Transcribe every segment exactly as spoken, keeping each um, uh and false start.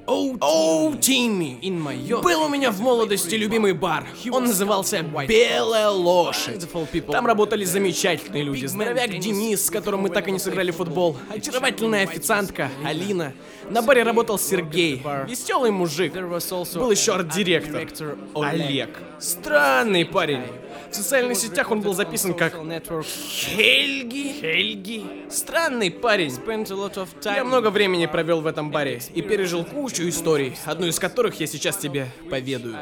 Оу, Тимми! Был у меня в молодости любимый бар. Он назывался «Белая лошадь». Там работали замечательные люди. Здоровяк Денис, с которым мы так и не сыграли в футбол. Очаровательная официантка Алина. На баре работал Сергей. Веселый мужик. Был еще арт-директор Олег. Странный парень. В социальных сетях он был записан как Хельги. Хельги. Странный парень. Я много времени провел в этом баре и пережил кучу историй, одну из которых я сейчас тебе поведаю.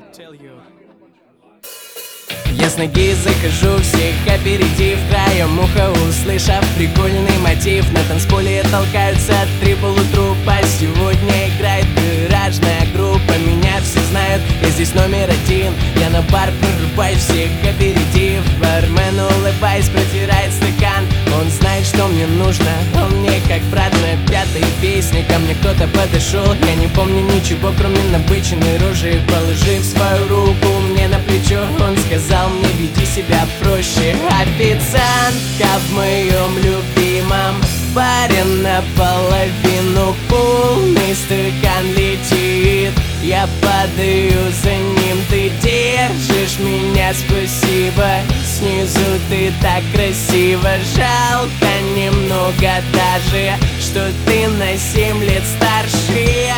Я с ноги захожу, всех опередив, краем уха услышав прикольный мотив. На танцполе толкаются три полутрупа. Сегодня играет гаражная группа. Меня все знают, я здесь номер один. Я на бар прорубаюсь, всех опередив. Бармен, улыбаясь, протирает стакан. Он знает, что мне нужно, он мне как брат. На пятой песне ко мне кто-то подошел. Я не помню ничего, кроме набыченной рожи. Положив свою руку мне на плечо, он сказал мне: веди себя проще. Официантка в моем любимом баре наполовину полный стакан летит. Я падаю за ним, ты держишь меня, спасибо. Снизу ты так красиво, жалко немного даже, что ты на семь лет старше.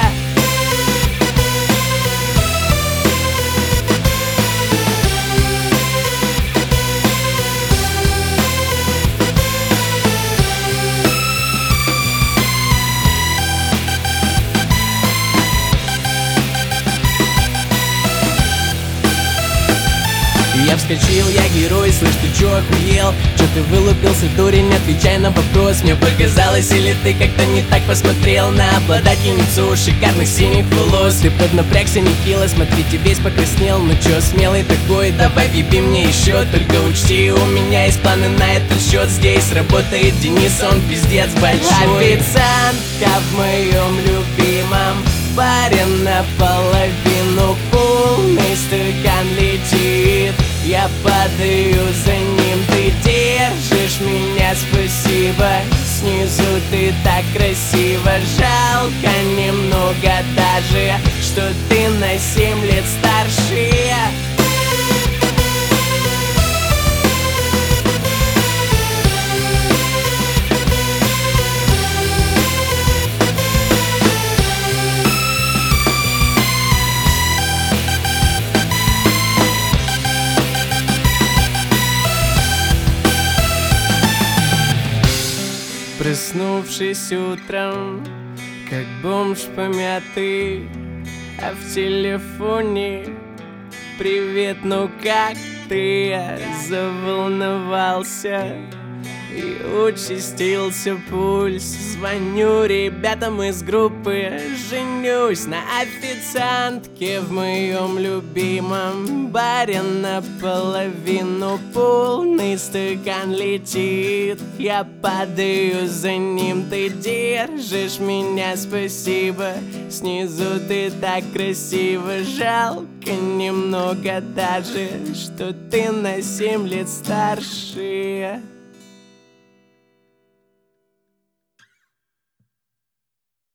Я вскочил, я герой, слышь, ты чё охуел? Чё ты вылупился, дурень, отвечай на вопрос. Мне показалось, или ты как-то не так посмотрел на обладательницу шикарных синих волос? Ты поднапрягся нехило, смотри, ты весь покраснел. Ну чё, смелый такой, давай въеби мне еще. Только учти, у меня есть планы на этот счет. Здесь работает Денис, он пиздец большой. Официантка в моем любимом баре наполовину полный стакан летит. Я падаю за ним, ты держишь меня, спасибо. Снизу ты так красиво, жалко немного даже, что ты на семь лет старше. Проснувшись утром, как бомж помятый, а в телефоне: привет, ну как ты? Я заволновался и участился пульс. Звоню ребятам из группы, женюсь на официантке в моем любимом баре. Наполовину полный стакан летит. Я падаю за ним, ты держишь меня, спасибо. Снизу ты так красиво, жалко немного даже, что ты на семь лет старше.